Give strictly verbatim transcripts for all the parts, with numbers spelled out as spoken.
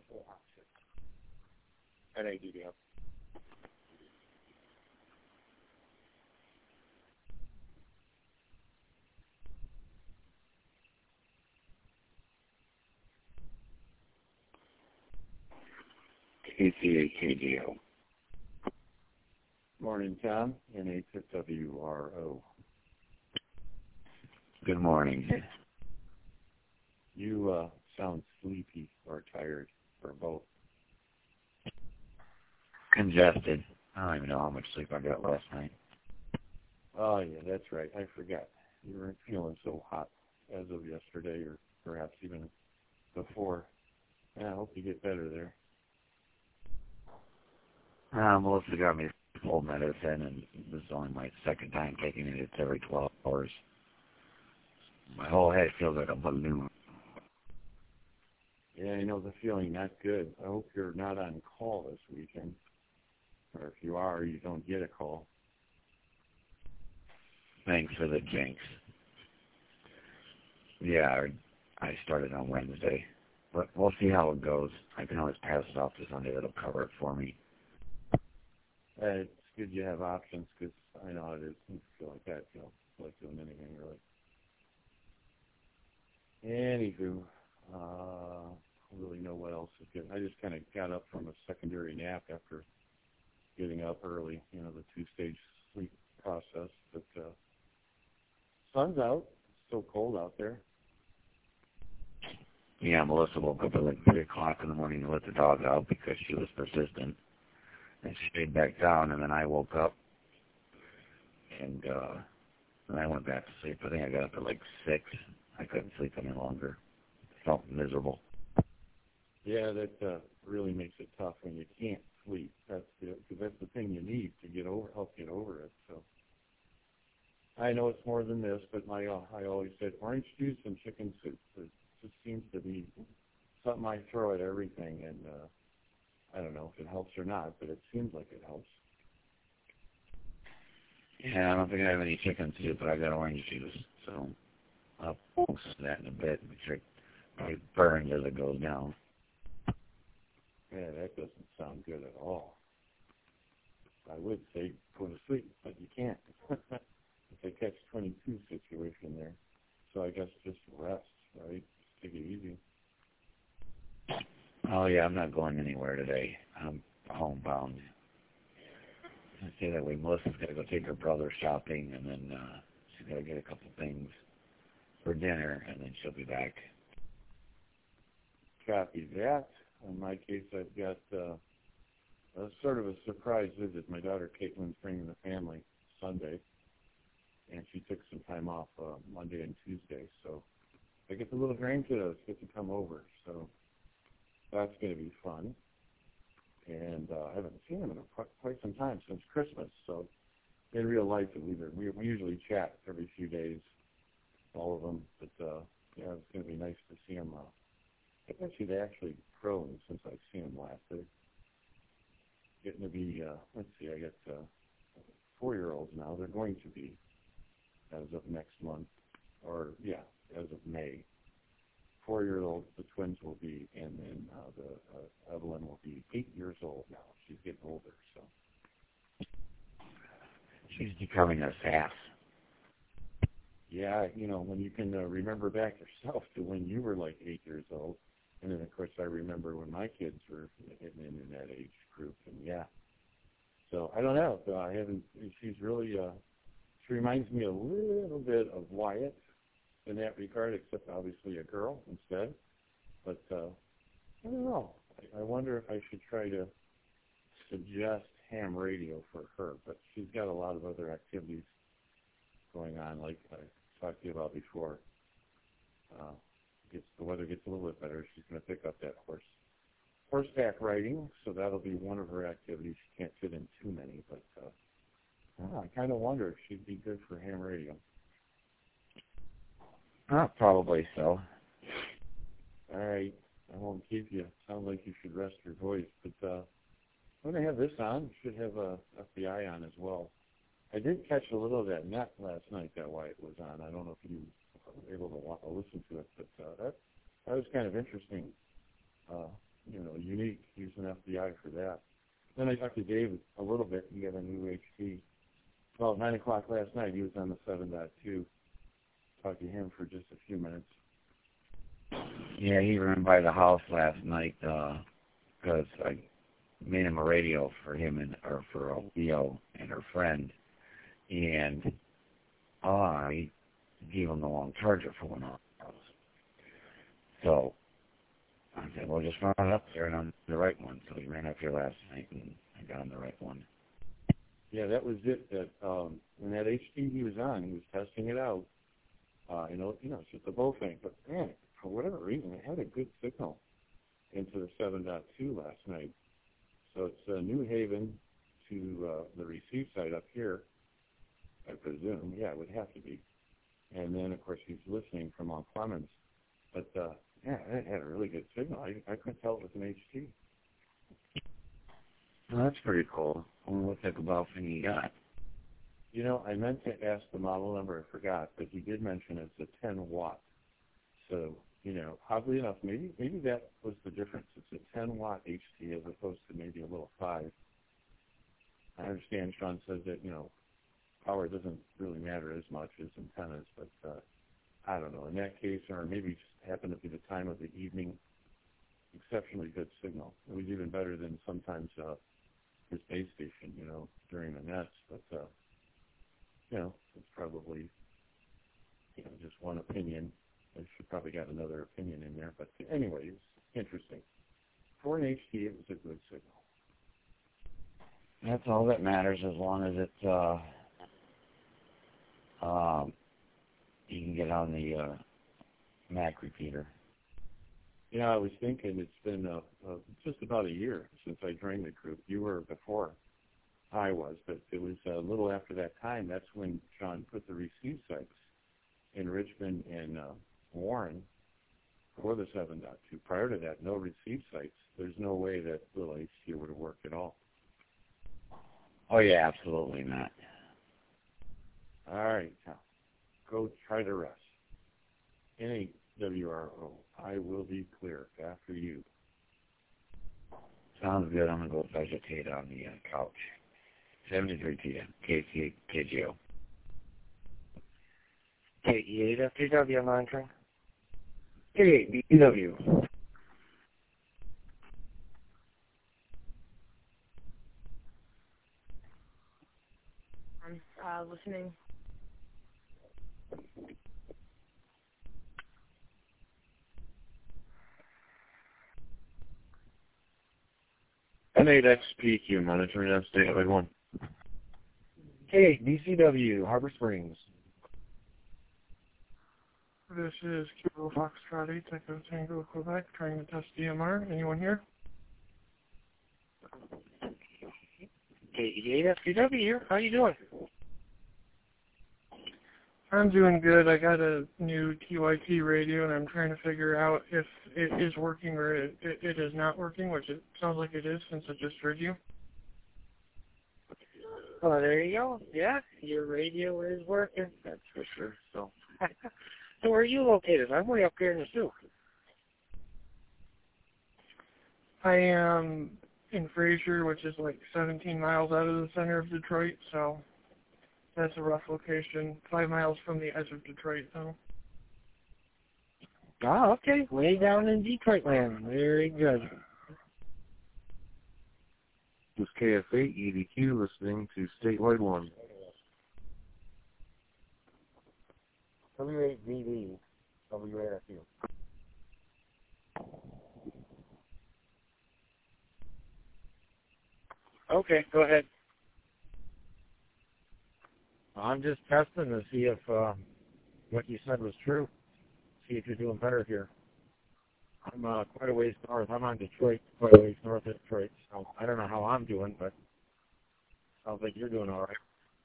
N A D D O. K C A K D O. Morning, Tom. N A W R O. Good morning. You uh, sound sleepy or tired, or both. Congested. I don't even know how much sleep I got last night. Oh, yeah, that's right. I forgot. You weren't feeling so hot as of yesterday, or perhaps even before. Yeah, I hope you get better there. Uh, Melissa got me full medicine, and this is only my second time taking it. It's every twelve hours. My whole head feels like a balloon. Yeah, I know the feeling, not good. I hope you're not on call this weekend. Or if you are, you don't get a call. Thanks for the jinx. Yeah, I started on Wednesday. But we'll see how it goes. I can always pass it off to somebody that'll cover it for me. Uh, it's good you have options, because I know how it is. You feel like that, you know, like doing anything, really. Anywho, uh, I don't really know what else is good. I just kind of got up from a secondary nap after getting up early, you know, the two-stage sleep process. But uh, sun's out. It's still cold out there. Yeah, Melissa woke up at like three o'clock in the morning to let the dog out because she was persistent. And she stayed back down, and then I woke up, and uh, and I went back to sleep. I think I got up at like six. I couldn't sleep any longer. Felt miserable. Yeah, that uh, really makes it tough when you can't sleep. That's the, cause that's the thing you need to get over, help get over it. So I know it's more than this, but my uh, I always said orange juice and chicken soup. It just seems to be something I throw at everything, and uh, I don't know if it helps or not, but it seems like it helps. Yeah, I don't think I have any chicken soup, but I got orange juice, so I'll post that in a bit. Make sure it burns as it goes down. Yeah, that doesn't sound good at all. I would say go to sleep, but you can't. It's a catch twenty-two situation there. So I guess just rest, right? Just take it easy. Oh, yeah, I'm not going anywhere today. I'm homebound. I say that way. Melissa's got to go take her brother shopping, and then uh, she's got to get a couple things for dinner, and then she'll be back. Copy that. In my case, I've got uh, a sort of a surprise visit. My daughter Caitlin's bringing the family Sunday, and she took some time off uh, Monday and Tuesday. So I get the little grandkiddos get to come over. So that's going to be fun. And uh, I haven't seen them in a, quite some time, since Christmas. So in real life, we, we, we usually chat every few days, all of them. But uh, yeah, it's going to be nice to see them. Uh, I bet you they actually grown since I've seen them last. They're getting to be, uh, let's see, I got uh, four-year-olds now. They're going to be as of next month, or yeah, as of May. Four-year-olds, the twins will be, and then uh, the uh, Evelyn will be eight years old now. She's getting older, so. She's becoming a sass. Yeah, you know, when you can uh, remember back yourself to when you were like eight years old, and then of course I remember when my kids were getting in, in that age group, and yeah. So I don't know. So I haven't. She's really. Uh, she reminds me a little bit of Wyatt in that regard, except obviously a girl instead. But uh, I don't know. I, I wonder if I should try to suggest ham radio for her. But she's got a lot of other activities going on, like I talked to you about before. Uh, gets the weather gets a little bit better, she's going to pick up that horse horseback riding. So that'll be one of her activities. She can't fit in too many, but uh, oh, I kind of wonder if she'd be good for ham radio. Uh, probably so. All right. I won't keep you. Sounds like you should rest your voice. But uh, I'm going to have this on. Should have uh, F B I on as well. I did catch a little of that net last night that Wyatt was on. I don't know if you were able to wa- listen to it, but uh, that that was kind of interesting. Uh, you know, unique. He's an F B I for that. Then I talked to Dave a little bit. He got a new H T. Well, at nine o'clock last night, he was on the seven point two. Talked to him for just a few minutes. Yeah, he ran by the house last night because uh, I made him a radio for him and or for Leo and her friend, and uh, I gave him the long charger for one of those. So I said, well, just run it up there and on the right one. So he ran up here last night and I got on the right one. Yeah, that was it. That um, when that H T he was on, he was testing it out. Uh, you know, you know, it's just a bow thing. But man, for whatever reason, it had a good signal into the seven point two last night. So it's uh, New Haven to uh, the receive site up here, I presume. Yeah, it would have to be. And then, of course, he's listening from Mount Clemens. But, uh, yeah, it had a really good signal. I, I couldn't tell it was an H T. Well, that's pretty cool. I wonder what type of bow thing you got. You know, I meant to ask the model number. I forgot. But he did mention it's a ten watt. So, you know, oddly enough, maybe maybe that was the difference. It's a ten watt H T as opposed to maybe a little five. I understand Sean says that, you know, power doesn't really matter as much as antennas, but uh, I don't know. In that case, or maybe it just happened to be the time of the evening, exceptionally good signal. It was even better than sometimes uh, his base station, you know, during the nets. But, uh, you know, it's probably, you know, just one opinion. I should probably got another opinion in there. But anyway, it's interesting. For an H T, it was a good signal. That's all that matters as long as it's, uh, um, you can get on the uh, Mac repeater. Yeah, I was thinking it's been uh, uh, just about a year since I joined the group. You were before I was, but it was a little after that time. That's when John put the receive sites in Richmond and uh, Warren for the seven point two. Prior to that, no receive sites. There's no way that little H T would have worked at all. Oh, yeah, absolutely not. All right, now go try to rest. N A W R O, I will be clear after you. Sounds good. I'm going to go vegetate on the uh, couch. seventy-three P M, K C K G O. K E eight F T W monitoring. K eight B T W. I'm uh, listening. N eight X P Q monitoring on statewide one. K eight B C W, Harbor Springs. This is Kilo Foxtrot eight, Echo Tango, Quebec, trying to test D M R. Anyone here? K E eight F T W here. How you doing? I'm doing good. I got a new T Y T radio, and I'm trying to figure out if it is working or it, it, it is not working, which it sounds like it is since I just heard you. Oh, there you go. Yeah, your radio is working. That's for sure. So, so where are you located? I'm way up here in the Sioux. I am in Fraser, which is like seventeen miles out of the center of Detroit, so that's a rough location. Five miles from the edge of Detroit, though. Oh, okay. Way down in Detroit land. Very good. This is K F eight E D Q listening to Statewide one. W eight V D, W eight F U. Okay, go ahead. I'm just testing to see if uh, what you said was true. See if you're doing better here. I'm uh, quite a ways north. I'm on Detroit, quite a ways north of Detroit. So I don't know how I'm doing, but sounds like you're doing all right.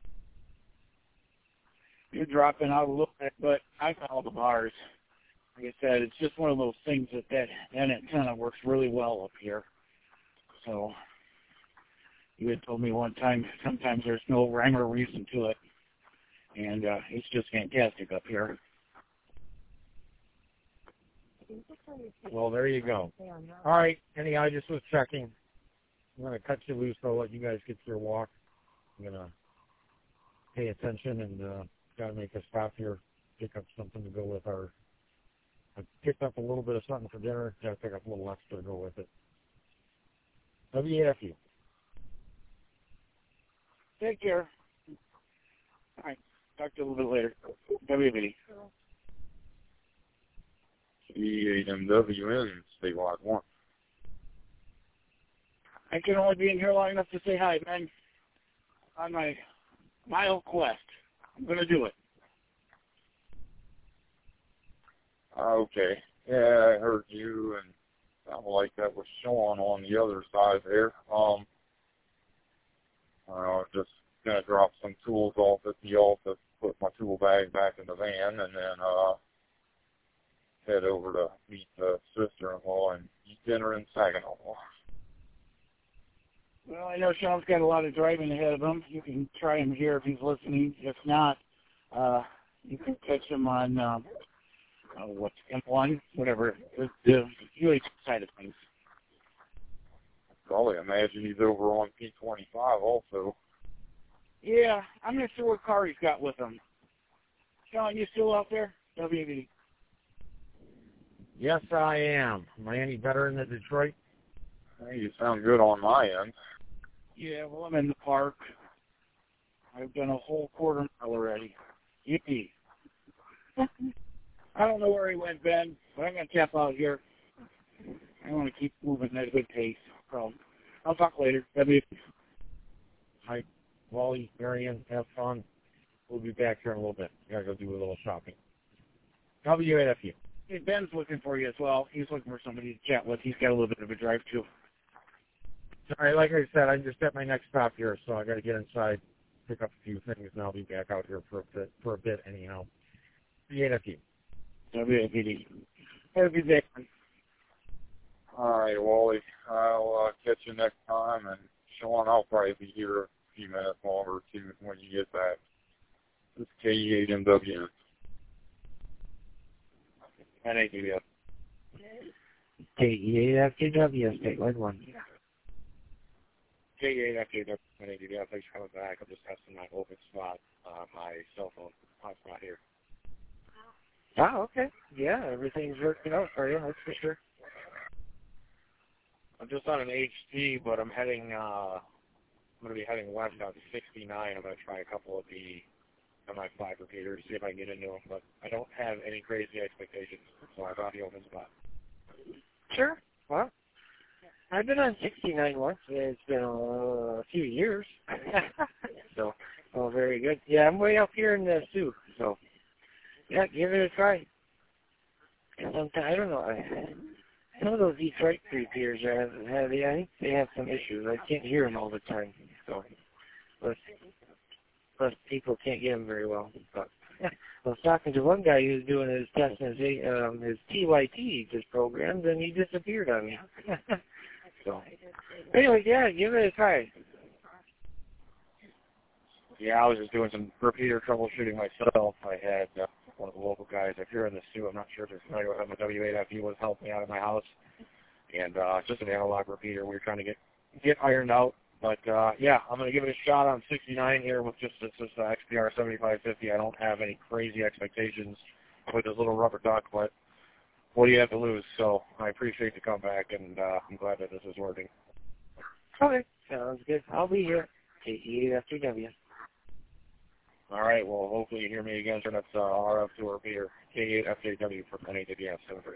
You're dropping out a little bit, but I follow the bars. Like I said, it's just one of those things that that, that antenna works really well up here. So you had told me one time sometimes there's no rhyme or reason to it, and uh, it's just fantastic up here. Well, there you go. All right. Anyhow, I just was checking. I'm going to cut you loose. I'll let you guys get your walk. I'm going to pay attention and uh, got to make a stop here, pick up something to go with our. I picked up a little bit of something for dinner. Got to pick up a little extra to go with it. W A F U. Take care. All right. Talk to you a little bit later. W B D. E eight M W N, statewide one. I can only be in here long enough to say hi, man. On my mile quest. I'm going to do it. Okay. Yeah, I heard you, and sounded like that was Sean on the other side there. Um, uh, just gonna drop some tools off at the office, put my tool bag back in the van, and then uh, head over to meet the sister-in-law and eat dinner in Saginaw. Well, I know Sean's got a lot of driving ahead of him. You can try him here if he's listening. If not, uh, you can catch him on um, uh, what's M one, whatever, the, the U H side of things. Probably imagine he's over on P twenty-five also. Yeah, I'm not sure what car he's got with him. Sean, you still out there? W B D. Yes, I am. Am I any better in the Detroit? Hey, you sound good on my end. Yeah, well, I'm in the park. I've done a whole quarter mile already. Yippee. I don't know where he went, Ben, but I'm going to tap out here. I want to keep moving at a good pace. So I'll talk later. W. Hi, Wally, Marion, have fun. We'll be back here in a little bit. We got to go do a little shopping. W A F U. Hey, Ben's looking for you as well. He's looking for somebody to chat with. He's got a little bit of a drive, too. All right, like I said, I'm just at my next stop here, so I got to get inside, pick up a few things, and I'll be back out here for a bit, for a bit anyhow. W A F U. W A P D. Have a good day. All right, Wally. I'll uh, catch you next time, and Sean, I'll probably be here a few minutes longer, too, when you get back. This is K E eight M W N. N A D B F. K E eight F J W, statewide one. K E eight F J W, N A D B F. Thanks for coming back. I'm just testing my open spot, uh, my cell phone hotspot here. Oh, okay. Yeah, everything's working out for you, that's for sure. I'm just on an H T, but I'm heading, uh, I'm going to be heading west out to sixty-nine. I'm going to try a couple of the M I five repeaters, see if I can get into them, but I don't have any crazy expectations, so I brought the open spot. Sure. Well, I've been on sixty-nine once. It's been uh, a few years. so, oh, very good. Yeah, I'm way up here in the Sioux, so, yeah, give it a try. Sometimes, I don't know. I, some of those Detroit repeaters have, have, I think they have some issues. I can't hear them all the time, so, plus, plus people can't get them very well. But yeah, I was talking to one guy who was doing his test and his, um, his T Y T just programmed, and he disappeared on me. So, anyway, yeah, give it a try. Yeah, I was just doing some repeater troubleshooting myself. I had uh, one of the local guys up here in the Sioux. I'm not sure if you're familiar with him. The W eight F U was helping me out of my house, and uh, it's just an analog repeater we were trying to get get ironed out. But uh, yeah, I'm going to give it a shot on sixty-nine here with just this, this uh, X P R seventy-five fifty. I don't have any crazy expectations with this little rubber duck, but what do you have to lose? So I appreciate the comeback, and uh, I'm glad that this is working. Okay, sounds good. I'll be here. K E eight F J W. All right, well, hopefully you hear me again, and that's uh, R F two repeater, K eight F J W from N A D F seven three.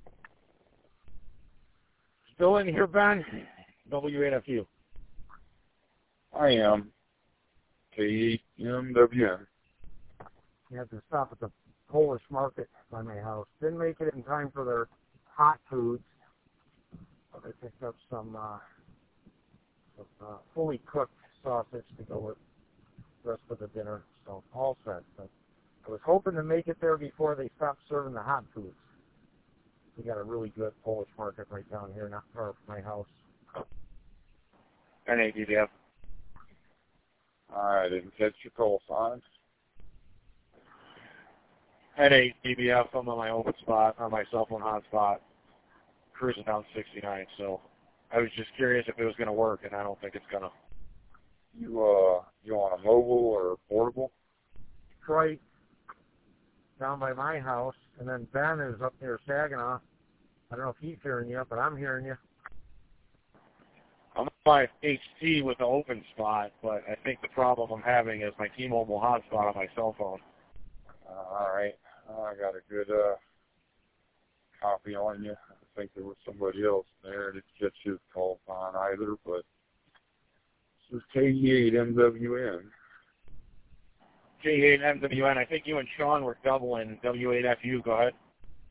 Still in here, Ben? W eight F U. I am. K eight M W N. You have to stop at the Polish market by my house. Didn't make it in time for their hot foods. But I picked up some, uh, some uh, fully cooked sausage to go with the rest of the dinner. So all set. But I was hoping to make it there before they stopped serving the hot foods. We got a really good Polish market right down here, not far from my house. N A D F. I didn't catch your call signs. N eight D B F, I'm on my open spot, on my cell phone hotspot, cruising down sixty-nine. So I was just curious if it was going to work, and I don't think it's going to. You, uh, you on a mobile or portable? Detroit, down by my house, and then Ben is up near Saginaw. I don't know if he's hearing you, but I'm hearing you. I'm on my H T with the open spot, but I think the problem I'm having is my T-Mobile hotspot on my cell phone. Uh, all right. Uh, I got a good uh, copy on you. I think there was somebody else there that gets his call on either, but this is K E eight M W N. K E eight M W N, I think you and Sean were doubling W eight F U. Go ahead.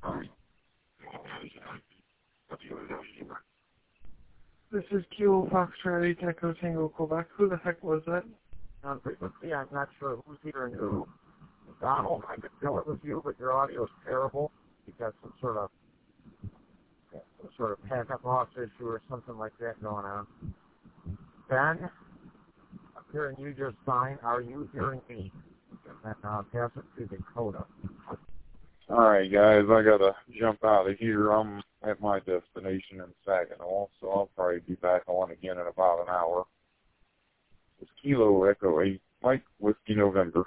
This is Kilo Foxtrot eight Echo Tango Quebec. Who the heck was that? On frequency, I'm not sure who's hearing who. Donald, I could tell it was you, but your audio is terrible. You've got some sort of some sort of packet loss issue or something like that going on. Ben, I'm hearing you just fine. Are you hearing me? And uh, pass it to Dakota. All right, guys, I got to jump out of here. I'm at my destination in Saginaw, so I'll probably be back on again in about an hour. It's Kilo Echo eight, Mike Whiskey November.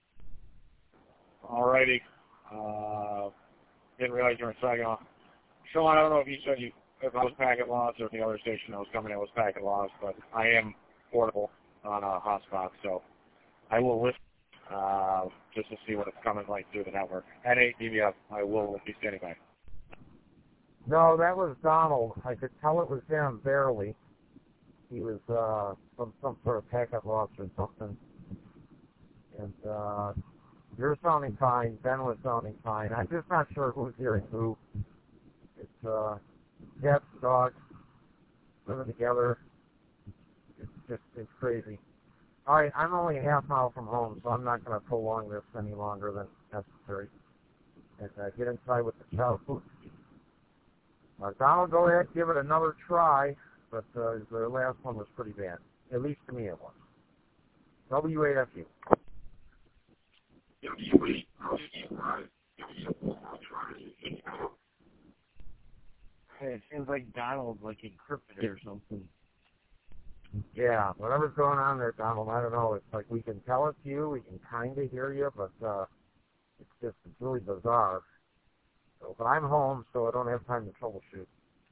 All righty. Uh, didn't realize you were in Saginaw. Sean, I don't know if you said you if I was packet lost or if the other station that was coming in was packet lost, but I am portable on a hotspot, so I will listen uh, just to see what it's coming like through the network. N eight D B F, I will be standing by. No, that was Donald. I could tell it was him, barely. He was uh, from some sort of packet loss or something. And uh, you're sounding fine. Ben was sounding fine. I'm just not sure who's hearing who. It's uh, cats, dogs, living together. It's just, it's crazy. All right, I'm only a half mile from home, so I'm not going to prolong this any longer than necessary. And uh, get inside with the cow food. Uh, Donald, go ahead, give it another try, but uh, the last one was pretty bad. At least to me it was. W eight F U. Hey, it seems like Donald's like encrypted or something. Yeah, whatever's going on there, Donald, I don't know. It's like we can tell it's you, we can kind of hear you, but uh, it's just it's really bizarre. So, but I'm home, so I don't have time to troubleshoot.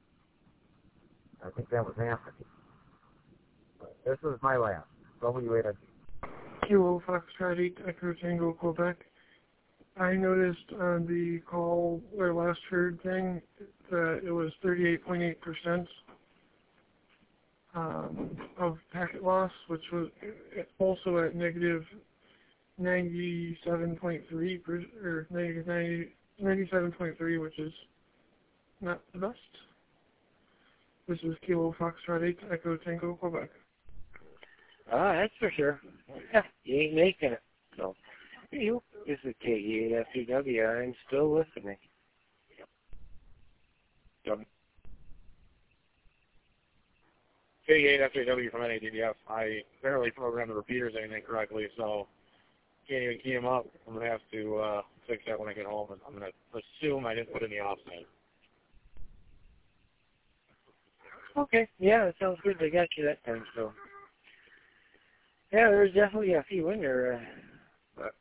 I think that was Anthony. But this is my last. W eight F U. Kilo Foxtrot eight Echo Tango Quebec. I noticed on the call or last heard thing that it was thirty-eight point eight percent um, of packet loss, which was also at negative ninety-seven point three per, or negative ninety, ninety-seven point three, which is not the best. This is Kilo Foxtrot eight Echo Tango Quebec. Ah, that's for sure. Yeah, you ain't making it. So, you. This is K E eight F U W. I'm still listening. K E eight F U W from N eight D B F. I barely programmed the repeaters anything correctly, so can't even key them up. I'm going to have to uh, fix that when I get home. And I'm going to assume I didn't put in the offset. Okay, yeah, that sounds good. They got you that time, so. Yeah, there's definitely a few in there, uh, but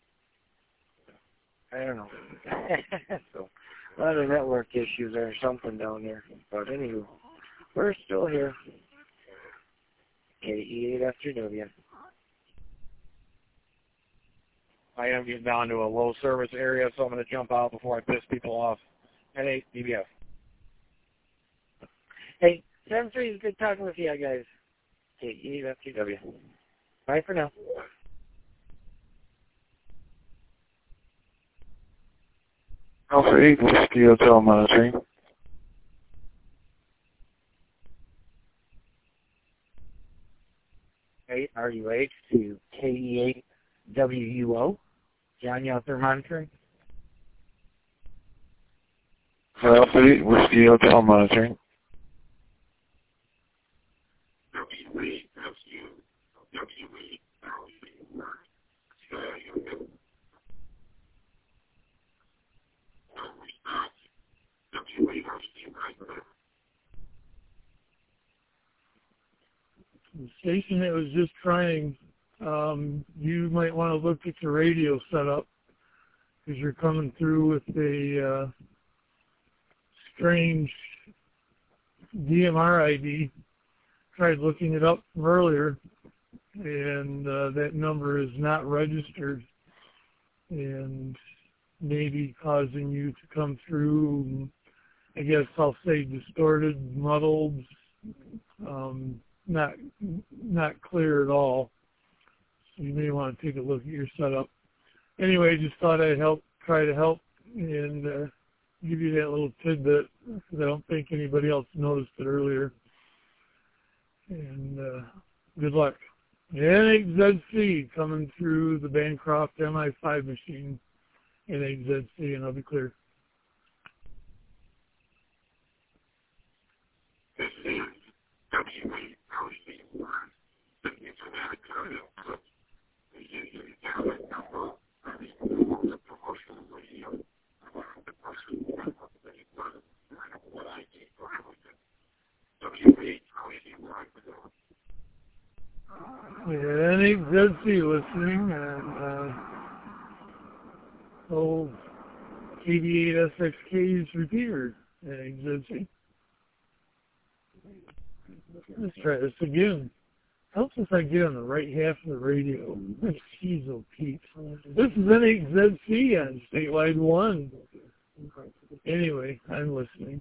I don't know. So, a lot of network issues or something down there. But anywho, we're still here. K E eight F U W. I am getting down to a low service area, so I'm going to jump out before I piss people off. N eight D B F. Hey, seven three is good talking with you guys. K E eight F U W. Bye for now. Alpha eight, Whiskey Hotel monitoring. eight R U H to K E eight W U O. John, you out there monitoring? Alpha eight, Whiskey Hotel monitoring. The station that was just trying, um, you might want to look at your radio setup because you're coming through with a uh, strange D M R I D. Tried looking it up from earlier, and uh, that number is not registered and maybe causing you to come through, I guess I'll say distorted, muddled, um, not not clear at all. So you may want to take a look at your setup. Anyway, just thought I'd help, try to help, and uh, give you that little tidbit because I don't think anybody else noticed it earlier. And uh, good luck. N eight Z C coming through the Bancroft M I five machine. N eight Z C, and I'll be clear. Yeah, N eight Z C listening, and uh, old K V eight S X K's repeater, N eight Z C. Let's try this again. Helps if I get on the right half of the radio. Jeez, oh Pete. This is N eight Z C on Statewide one. Anyway, I'm listening.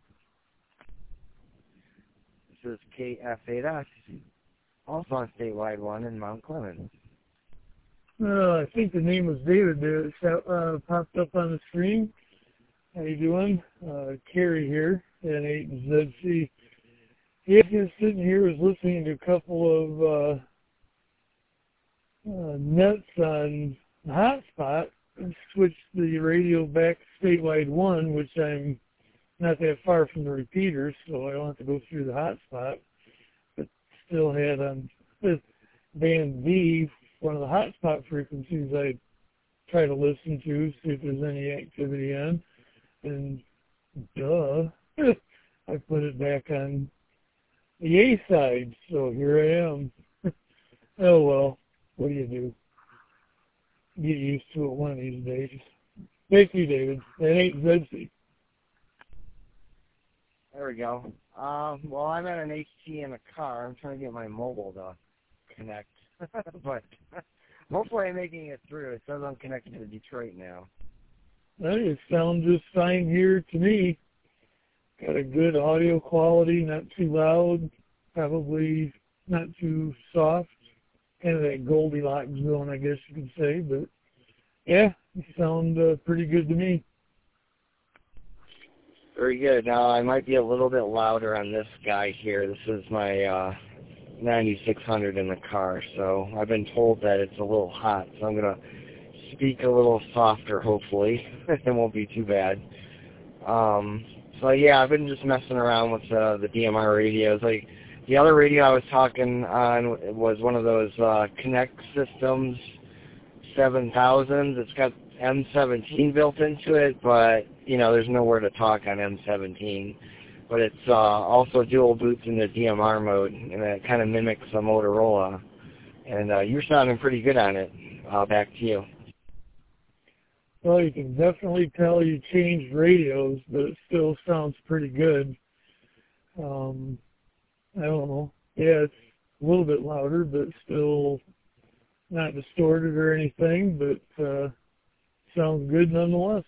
This is K F eight S, also on Statewide one in Mount Clemens. Uh, I think the name was David there. It uh, popped up on the screen. How you doing? Uh, Carrie here, N eight Z C. Yeah, just sitting here, was listening to a couple of uh, uh, nets on Hotspot and switched the radio back to Statewide one, which I'm not that far from the repeater, so I don't have to go through the hotspot. But still had on this band B, one of the hotspot frequencies I try to listen to, see if there's any activity on. And duh, I put it back on the A side, so here I am. Oh well, what do you do? Get used to it one of these days. Thank you, David. N eight Z C. There we go. Um, well, I'm at an H T in a car. I'm trying to get my mobile to connect. But hopefully I'm making it through. It says I'm connected to Detroit now. Well, it sounds just fine here to me. Got a good audio quality, not too loud, probably not too soft. Kind of that Goldilocks zone, I guess you could say. But, yeah, you sound uh, pretty good to me. Very good. Now, I might be a little bit louder on this guy here. This is my uh, ninety-six hundred in the car, so I've been told that it's a little hot, so I'm going to speak a little softer, hopefully. It won't be too bad. Um, so, yeah, I've been just messing around with uh, the D M R radios. Like, the other radio I was talking on was one of those uh, Connect Systems seven thousands. It's got M seventeen built into it, but, you know, there's nowhere to talk on M seventeen. But it's uh, also dual boots in the D M R mode, and it kind of mimics a Motorola. And uh, you're sounding pretty good on it. Uh, back to you. Well, you can definitely tell you changed radios, but it still sounds pretty good. Um, I don't know. Yeah, it's a little bit louder, but still not distorted or anything, but uh, sounds good nonetheless.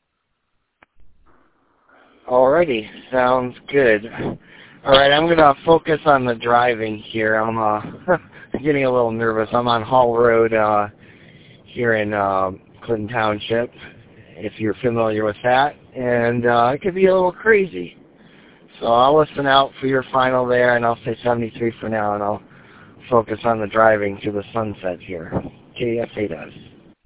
Alrighty, sounds good. Alright, I'm going to focus on the driving here. I'm uh, getting a little nervous. I'm on Hall Road uh, here in uh, Clinton Township, if you're familiar with that, and uh, it could be a little crazy. So I'll listen out for your final there, and I'll say seventy-three for now, and I'll focus on the driving to the sunset here. K F eight S.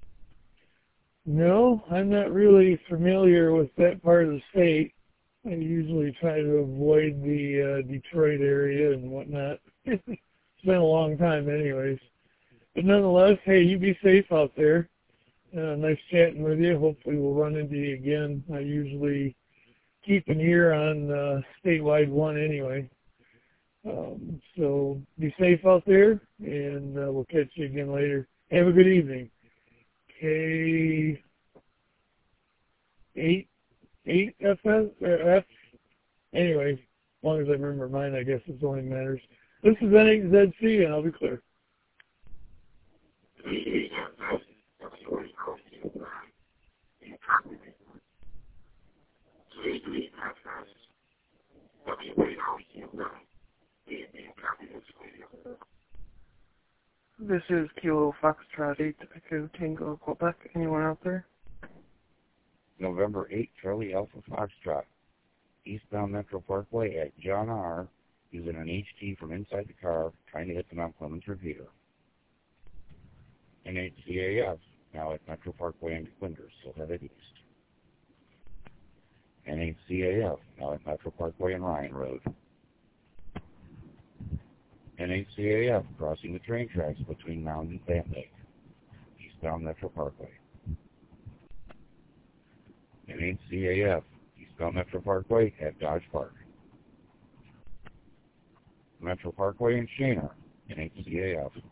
No, I'm not really familiar with that part of the state. I usually try to avoid the uh, Detroit area and whatnot. It's been a long time anyways. But nonetheless, hey, you be safe out there. Uh, nice chatting with you. Hopefully we'll run into you again. I usually keep an ear on uh, statewide one anyway. Um, so be safe out there, and uh, we'll catch you again later. Have a good evening. K eight eight F S or F. Anyway, as long as I remember mine, I guess it's only matters. This is N eight Z C, and I'll be clear. This is Kilo Foxtrot eight Echo Tango Quebec. Anyone out there? November eighth, Charlie Alpha Foxtrot, eastbound Metro Parkway at John R., using an H T from inside the car, trying to hit the Mount Clemens repeater. N H C A F, now at Metro Parkway and Quinders, so headed east. N H C A F, now at Metro Parkway and Ryan Road. N H C A F, crossing the train tracks between Mound and Plant Lake, eastbound Metro Parkway. N H C A F, eastbound Metro Parkway at Dodge Park. Metro Parkway and Shaner, N H C A F.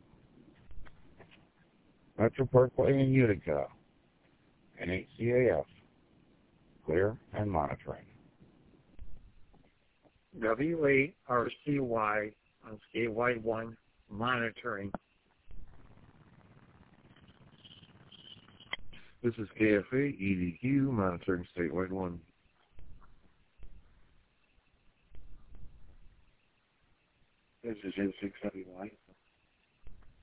Metro Parkway in Utica, N H C A F. Clear and monitoring. W eight R C Y on statewide one, monitoring. This is K F A E D Q, monitoring statewide one. This is N six seven Y.